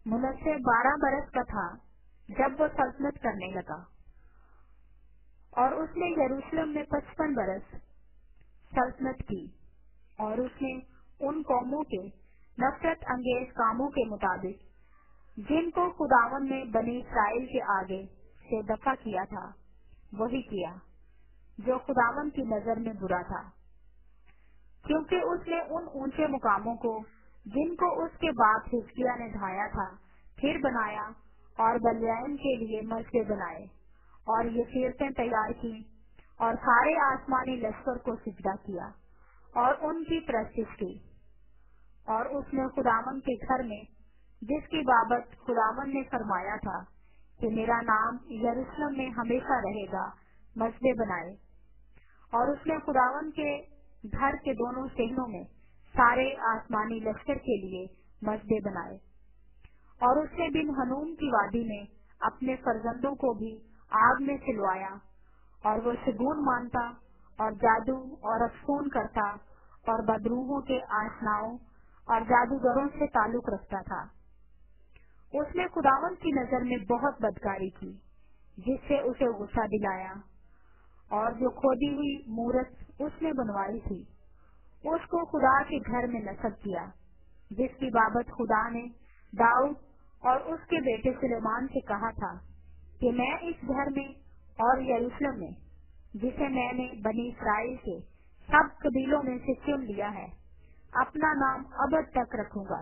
मुनस्से 12 बरस का था जब वो सल्तनत करने लगा, और उसने यरूशलेम में 55 बरस सल्तनत की। और उसने उन कौमों के नफरत अंगेज कामों के मुताबिक जिनको खुदावन ने बनी इस्राएल के आगे से दफा किया था, वही किया जो खुदावन की नजर में बुरा था। क्योंकि उसने उन ऊंचे मुकामों को जिनको उसके बाप हिजकिय्याह ने ढाया था फिर बनाया, और बलियाम के लिए मस्जिदें बनाए, और ये सीरतें तैयार की, और सारे आसमानी लश्कर को सिजदा किया और उनकी परस्तिश की। और उसने खुदावन के घर में, जिसकी बाबत खुदावन ने फरमाया था कि मेरा नाम यरूशलेम में हमेशा रहेगा, मस्जिदें बनाए। और उसने खुदावन के घर के दोनों शहरों में सारे आसमानी लश्कर के लिए मस्जिदें बनाए। और उसने बिन हनूम की वादी में अपने फर्जंदों को भी आग में सिलवाया, और वो शगुन मानता और जादू और अफसून करता और बदरूहों के आसनाओं और जादूगरों से ताल्लुक रखता था। उसने खुदावन की नजर में बहुत बदकारी की, जिससे उसे गुस्सा दिलाया। और जो खोदी हुई मूरत उसने बनवाई थी, उसको खुदा के घर में नस्ब किया, जिसकी बाबत खुदा ने दाऊद और उसके बेटे सुलेमान से कहा था कि मैं इस घर में और यरूशलेम में, जिसे मैंने बनी इस्राएल के सब कबीलों में से चुन लिया है, अपना नाम अबद तक रखूंगा।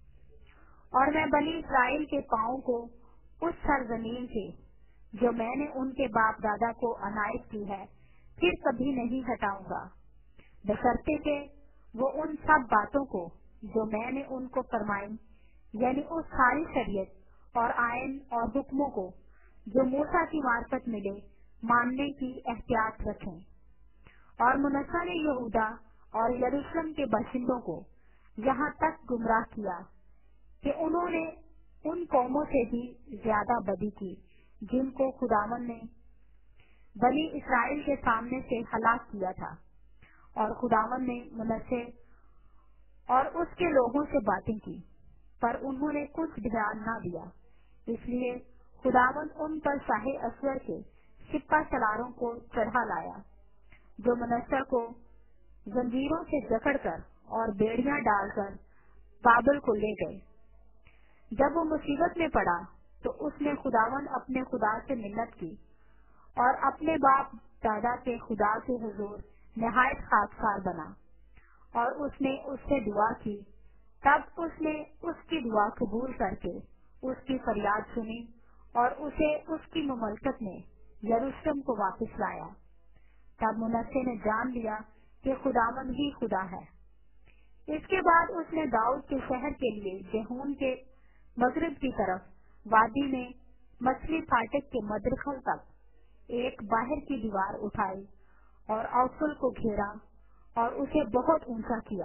और मैं बनी इस्राएल के पांव को उस सरजमीन से जो मैंने उनके बाप दादा को अनायत की है फिर कभी नहीं हटाऊंगा, बशर्ते के वो उन सब बातों को जो मैंने उनको फरमाई, यानी उस सारी शरीयत और आयन और हुक्मों को जो मूसा की मार्फत मिले, मानने की एहतियात रखें। और मुनस्सा ने यहूदा और यरूशलेम के बाशिंदों को यहाँ तक गुमराह किया कि उन्होंने उन कौमों से भी ज्यादा बदी की जिनको खुदावन ने बनी इस्राएल के सामने से हलाक किया था। और खुदावन ने मुनस्से और उसके लोगों से बातें की, पर उन्होंने कुछ ध्यान न दिया। इसलिए खुदावन उन पर शाहे असवर के सिपा सलारों को चढ़ा लाया, जो मुनस्सा को जंजीरों से जकड़कर और बेड़ियां डालकर बाबल को ले गए। जब वो मुसीबत में पड़ा तो उसने खुदावन अपने खुदा से मिन्नत की और अपने बाप दादा के खुदा के हुजूर नहायत खाकसार बना, और उसने उससे दुआ की। तब उसने उसकी दुआ कबूल करके उसकी फरियाद सुनी और उसे उसकी मुमलकत में यरूशलेम को वापस लाया। तब मुनस्से ने जान लिया कि खुदावन ही खुदा है। इसके बाद उसने दाऊद के शहर के लिए जेहून के मगरिब की तरफ वादी में मछली फाटक के मदरखल तक एक बाहर की दीवार उठाई और औफुल को घेरा और उसे बहुत ऊंचा किया।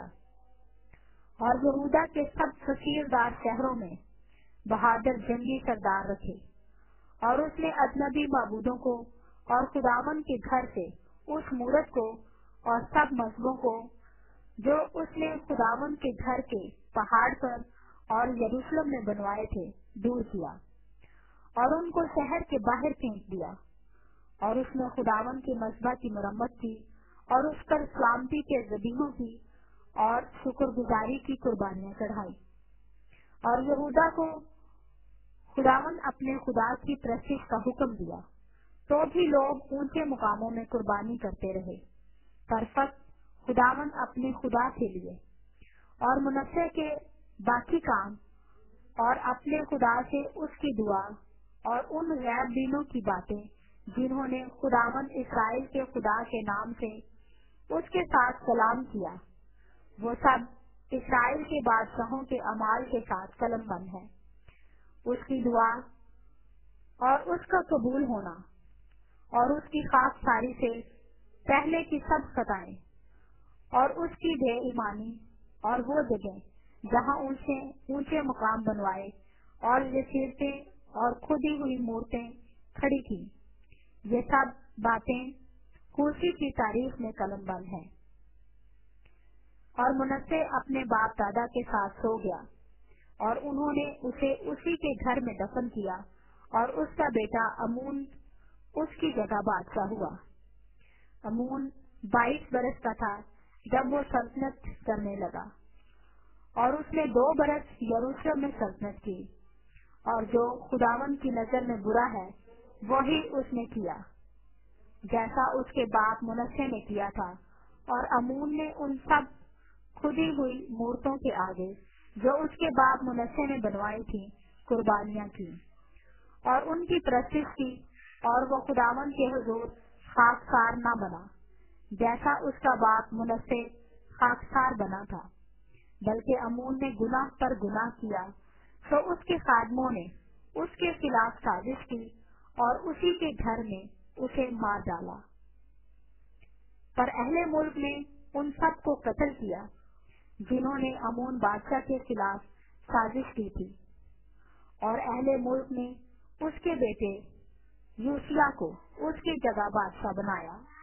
और यहूदा के सब फसीलदार शहरों में बहादुर जंगी सरदार रखे। और उसने अजनबी माबूदों को और खुदावन के घर से उस मूरत को और सब मजहबों को जो उसने खुदावन के घर के पहाड़ पर और यरूशलेम में बनवाए थे दूर किया, और उनको शहर के बाहर फेंक दिया। और उसने खुदावन के मस्बा की मुरम्मत की और उस पर सलामती के ज़बीहों की और शुक्रगुजारी की कुर्बानियां चढ़ाई। और यहूदा को खुदावन अपने खुदा की परस्तिश का हुक्म दिया, तो भी लोग ऊंचे मुकामों में कुर्बानी करते रहे, पर फक्त खुदावन अपने खुदा के लिए। और मुनस्से के बाकी काम और अपने खुदा से उसकी दुआ और उन गैर दीनों की बातें जिन्होंने खुदावन इस्राएल के खुदा के नाम से उसके साथ कलाम किया, वो सब इस्राएल के बादशाहों के अमाल के साथ कलमबंद है। उसकी दुआ और उसका कबूल होना और उसकी खाकसारी से पहले की सब खताएं और उसकी बेईमानी और वो जगह जहाँ उनसे ऊंचे मुकाम बनवाए और ये सीरतें और खुदी हुई मूर्तें खड़ी की, ये सब बातें कुर्सी की तारीख में कलमबंद है। और मुनस्से अपने बाप दादा के साथ सो गया اور انہوں نے اسے اسی کے گھر میں دفن کیا، اور اس کا بیٹا امون اس کی جگہ بادشاہ ہوا۔ امون 22 برس کا تھا جب وہ سلطنت کرنے لگا، اور اس نے 2 برس یروشلم میں سلطنت کی، اور جو خداوند کی نظر میں برا ہے وہی اس نے کیا، جیسا اس کے باپ منشے نے کیا تھا۔ اور امون نے ان سب کھدی ہوئی مورتوں کے آگے جو اس کے باپ منشے نے بنوائی تھی قربانیاں کی، اور ان کی پرستش کی، اور وہ خداوند کے حضور خاکسار نہ بنا جیسا اس کا باپ منشے خاکسار بنا تھا، بلکہ امون نے گناہ پر گناہ کیا۔ تو اس کے خادموں نے اس کے خلاف سازش کی اور اسی کے گھر میں اسے مار ڈالا۔ پر اہل ملک نے ان سب کو قتل کیا جنہوں نے امون بادشاہ کے خلاف سازش کی تھی، اور اہل ملک نے اس کے بیٹے یوسیہ کو اس کی جگہ بادشاہ بنایا۔